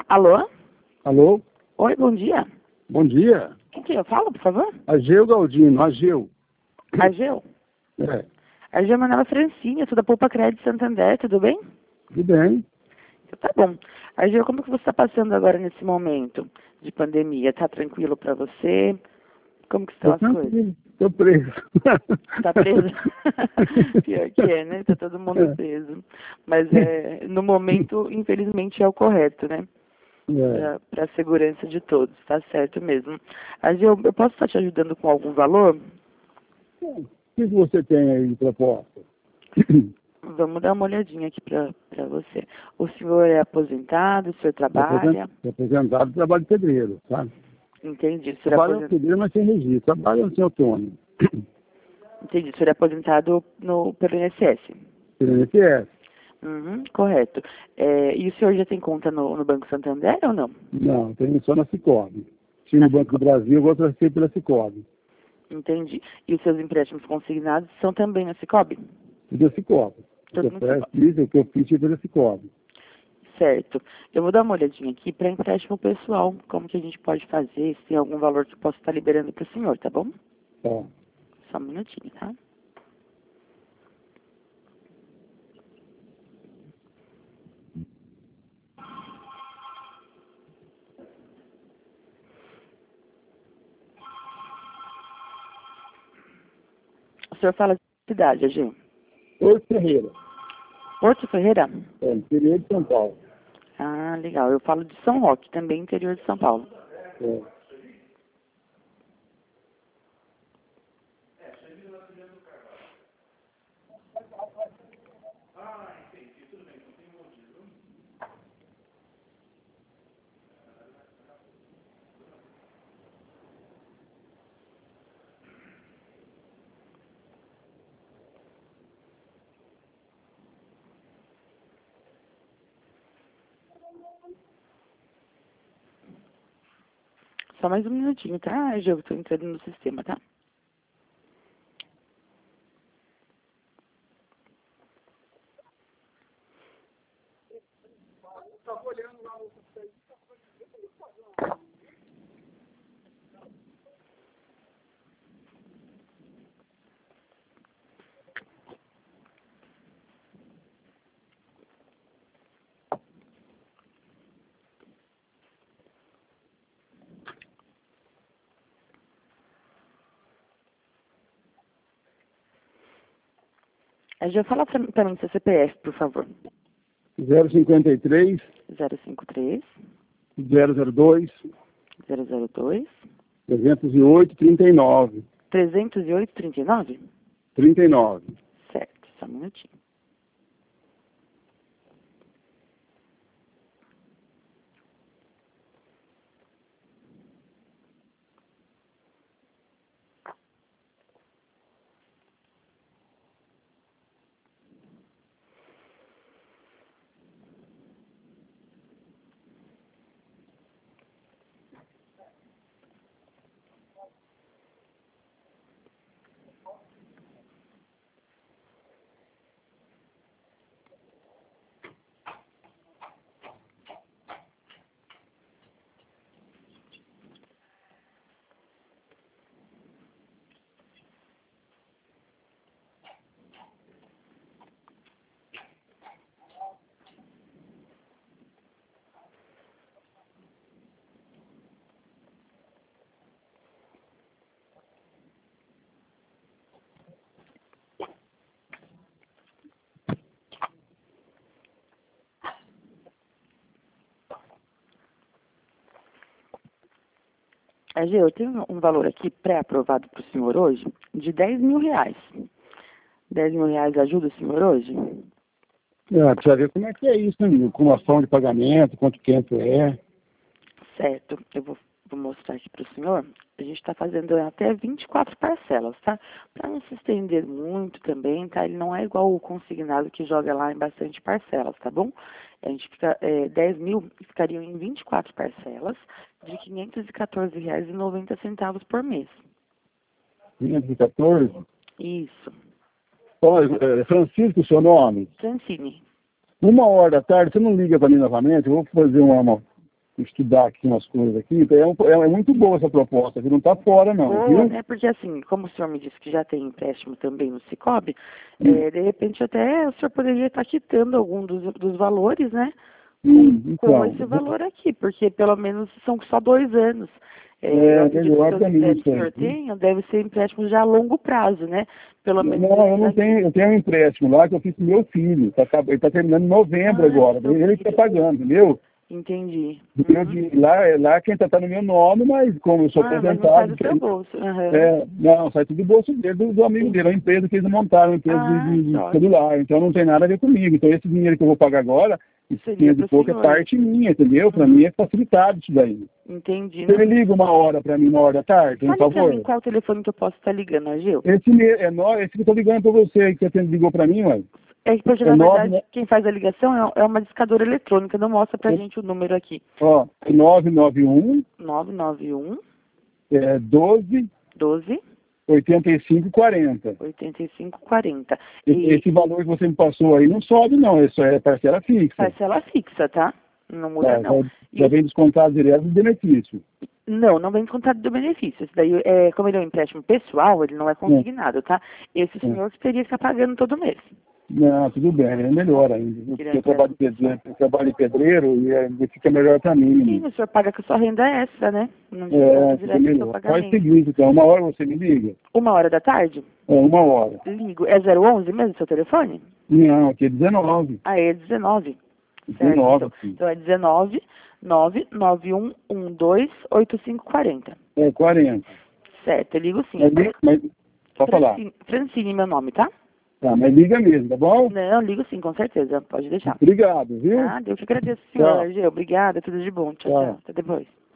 Alô? Alô? Oi, bom dia. Bom dia. Quem que eu falo, por favor? Ageu Galdino, Ageu. Ageu? É, Ageu Manela Francinha, sou da Poupa Crédito Santander, tudo bem? tudo bem. Então, tá bom. Ageu, como que você está passando agora nesse momento de pandemia? Tá tranquilo para você? Como que estão as coisas? Estou preso. Tá preso? Pior que é, né? Tá todo mundo preso. Mas no momento, infelizmente, é o correto, né? É. Para a segurança de todos, tá certo mesmo. Ageu, eu posso estar te ajudando com algum valor? O que você tem aí de proposta? Vamos dar uma olhadinha aqui para você. O senhor é aposentado, o senhor trabalha? Estou aposentado, trabalho de pedreiro, sabe? Entendi. O senhor é Trabalho de aposentado, pedreiro, mas sem registro. Trabalho sem autônomo. entendi. O senhor é aposentado pelo INSS? Pelo INSS. Uhum, correto. E o senhor já tem conta no Banco Santander ou não? Não, tenho só na Cicobi. Tinha no Banco do Brasil, agora tracei pela Cicobi. Entendi. E os seus empréstimos consignados são também na Cicobi? Tudo da Cicobi. Tudo no Cicobi. Isso, o que eu fiz foi pela Cicobi. Certo. Eu vou dar uma olhadinha aqui para empréstimo pessoal, como que a gente pode fazer, se tem algum valor que eu posso estar liberando para o senhor, tá bom? Tá. Só um minutinho, tá? O senhor fala de cidade, Agê? Oi, Ferreira. Porto Ferreira? Interior de São Paulo. Ah, legal. Eu falo de São Roque, também interior de São Paulo. É. Só mais um minutinho, tá, Agê? Eu tô entrando no sistema, tá? Agê, fala pra mim seu CPF, por favor. 053 053 002 002 308 39 308 39? 39. Certo, só um minutinho. Agê, eu tenho um valor aqui pré-aprovado para o senhor hoje de 10 mil reais. 10 mil reais ajuda o senhor hoje? Precisa ver como é que é isso, né? Com ação de pagamento, quanto tempo é. Certo, eu vou mostrar aqui para o senhor. A gente está fazendo até 24 parcelas, tá? Para não se estender muito também, tá? Ele não é igual o consignado que joga lá em bastante parcelas, tá bom? A gente fica, 10 mil ficariam em 24 parcelas de R$ 514,90 por mês. 514. Isso. Olha, Francisco, seu nome. Francine. 1 hora da tarde, você não liga para mim novamente? Eu vou fazer uma estudar aqui umas coisas aqui. Então é muito boa essa proposta, que não está fora não, Boa, viu? né? Porque assim, como o senhor me disse que já tem empréstimo também no Sicoob, de repente até o senhor poderia estar quitando algum dos valores, né? Com Então, esse valor aqui, porque pelo menos são só 2 anos. é Eu acredito que melhor os para mim empréstimos isso que o aí. senhor tenha deve ser empréstimo já a longo prazo, né? Pelo menos Não, eu esse não daqui. tenho, eu tenho um empréstimo lá que eu fiz com meu filho. Ele está terminando em novembro agora. Seu Ele está filho. pagando, entendeu? Entendi. Lá quem tá no meu nome, mas como eu sou Mas não sai aposentado, do seu bolso. não, sai tudo do bolso dele, do amigo dele, é uma empresa que eles montaram, uma empresa Que de ótimo. celular, então não tem nada a ver comigo. Então esse dinheiro que eu vou pagar agora, esses Seria 500 e pro pouco, é senhor. parte minha, entendeu? Para mim é facilitado isso daí. Entendi. Você me liga uma hora para mim, uma hora da tarde, por Fale pra mim favor? qual telefone que eu posso estar ligando, Agil. Esse que eu tô ligando para você, que você ligou para mim, ué. É que, porque, É na 9, verdade, quem faz a ligação é uma discadora eletrônica, não mostra pra gente o número aqui. ó, 991 991 12 12 8540. 8540. Esse valor que você me passou aí não sobe, não. Isso é parcela fixa. Parcela fixa, tá? Não muda, não. Já vem descontado direto do benefício. Não vem descontado do benefício. Esse daí, como ele é um empréstimo pessoal, ele não é consignado, tá? Esse senhor que teria que estar pagando todo mês. Não, tudo bem, é melhor ainda. Porque eu trabalho de pedreiro e fica melhor para mim. Sim, o senhor paga com a sua renda extra, né? Não Fica direto do seu melhor. Faz o pagamento. seguinte, então, uma hora você me liga? 1h da tarde? Uma hora. Ligo. É 011 mesmo seu telefone? Não, aqui é 19. Ah, é 19. 19, sim. Então é 19 991128540. É 40. Certo, eu ligo sim. Mas pode falar. Francine, meu nome, tá? Tá, mas liga mesmo, tá bom? Não, ligo sim, com certeza. Pode deixar. Obrigado, viu? Ah, eu que agradeço, senhor. Obrigada, tudo de bom. Tchau, Tchau. tchau. Até depois.